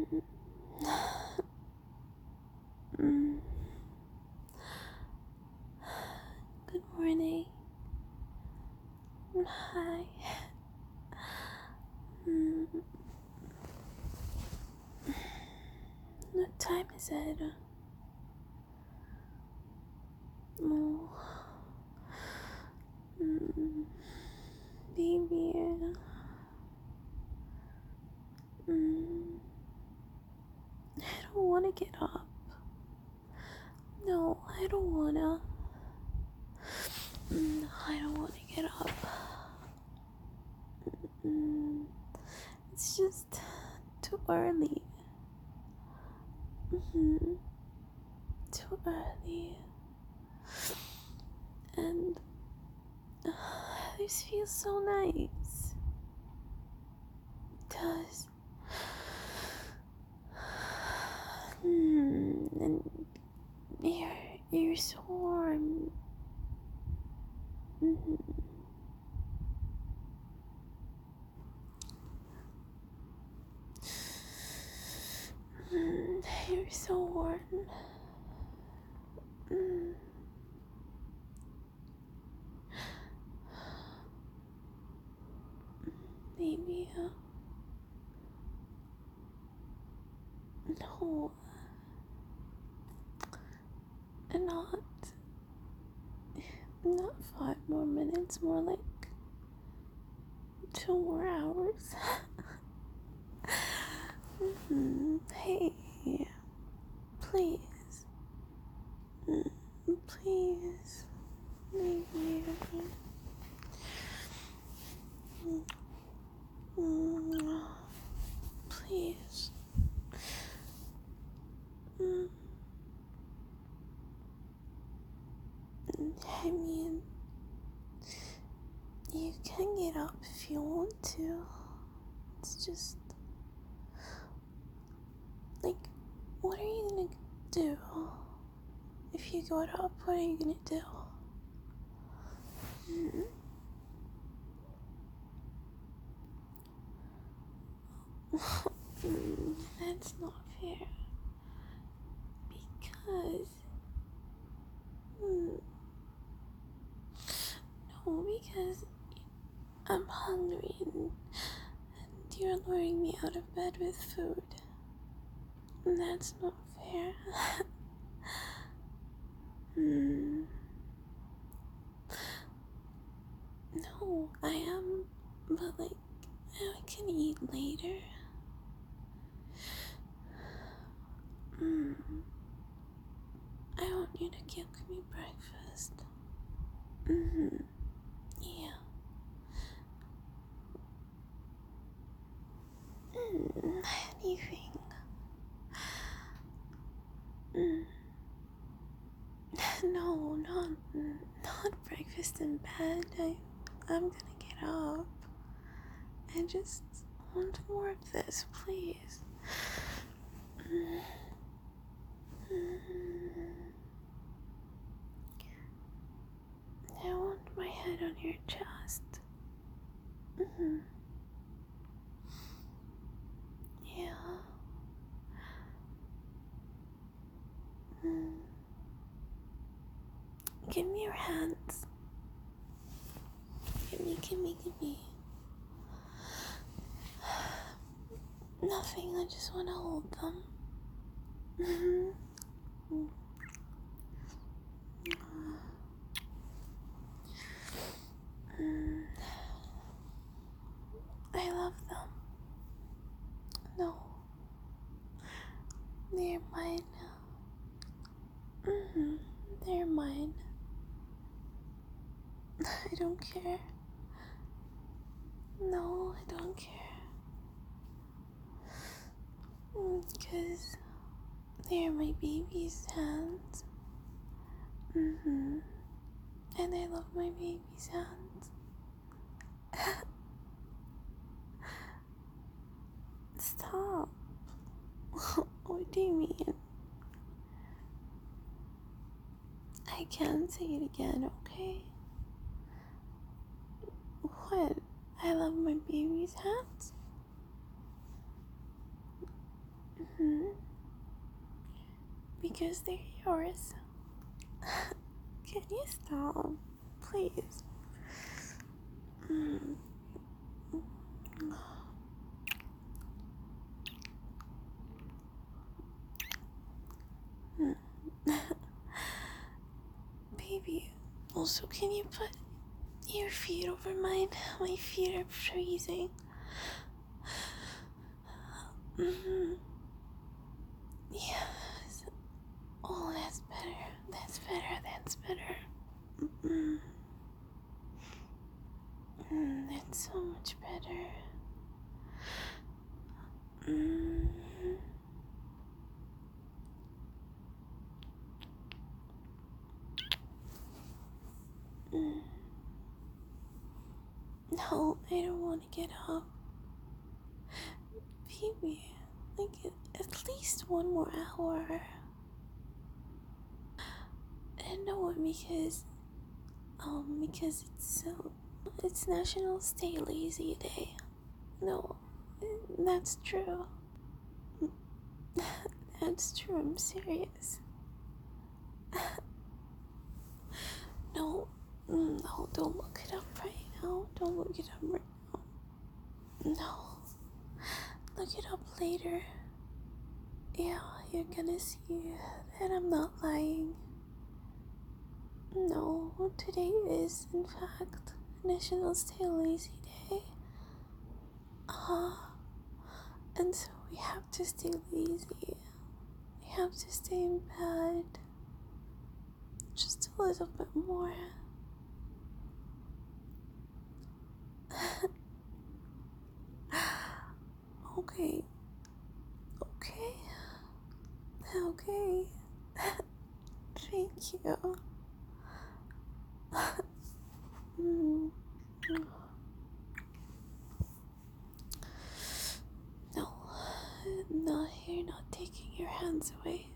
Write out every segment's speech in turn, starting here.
Mm. Good morning. Hi. Mm. What time is it? Oh. Mm. Baby. Mm. I don't want to get up. No, I don't wanna. I don't want to get up. Mm. It's just too early. Too early. And this feels so nice. It does. And you're so warm. You're so warm. Mm. Maybe, no, not, not 5 more minutes, more like 2 more hours. Hey, please, please, maybe, please. Mm. I mean, you can get up if you want to. It's just, like, what are you gonna do? If you got up, what are you gonna do? That's not fair. Because, no, because I'm hungry and you're luring me out of bed with food. And that's not fair. No, I am, but like, I can eat later. I want you to cook me breakfast. Yeah. Anything. No, not breakfast in bed. I'm gonna get up. I just want more of this, please. I want my head on your chest. Yeah. Give me your hands. Give me. Nothing, I just want to hold them. I love them. No. They're mine. They're mine. I don't care. No, I don't care. Because they're my baby's hands. And I love my baby's hands. Stop. What do you mean? I can't say it again, okay? What? I love my baby's hands? because they're yours. Can you stop? Please. Mm. Baby, also, can you put your feet over mine? My feet are freezing. Yes. Oh, that's better. That's better. That's better. That's so much better. No, I don't want to get up. Baby, like at least one more hour. I know because it's National Stay Lazy Day. No, that's true. That's true, I'm serious. No, no, don't look it up right now. Don't look it up right now. No, look it up later. Yeah, you're gonna see that I'm not lying. No, today is, in fact, National Stay Lazy Day. And so we have to stay lazy. We have to stay in bed. Just a little bit more. Okay. Okay. Okay. Thank you. No. No, you're not taking your hands away.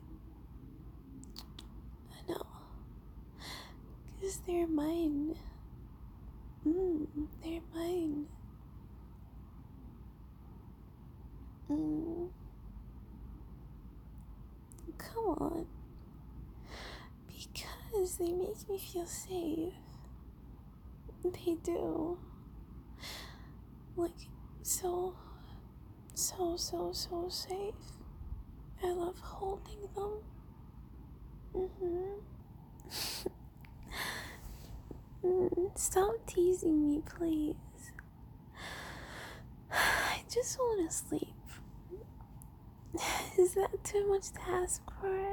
No. Because they're mine. They're mine. Come on. Because they make me feel safe. They do. Like, so safe. I love holding them. Stop teasing me, please. I just want to sleep. Is that too much to ask for?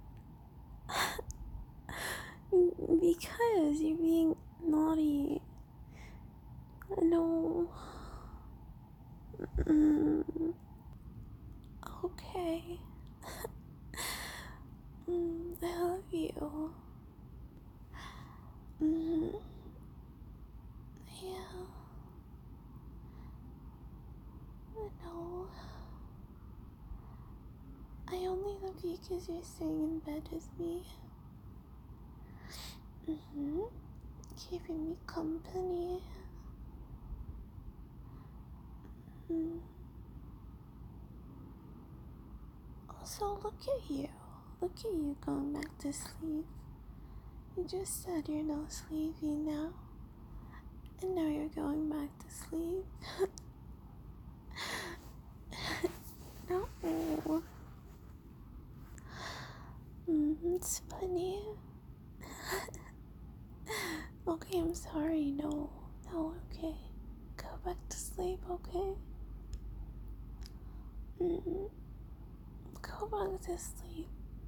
Because you're being naughty. No. Okay. I love you. Yeah. No. I only love you because you're staying in bed with me. Keeping me company. Also, look at you. Look at you going back to sleep. You just said you're not sleepy now. And now you're going back to sleep. No. It's funny. Okay, I'm sorry. No, okay. Go back to sleep, okay? Go back to sleep.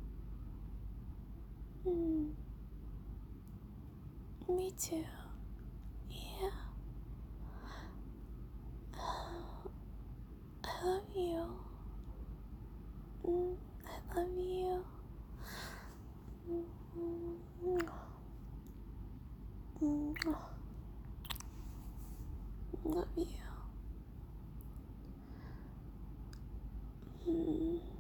Me too. Yeah. I love you. I love you. Love you.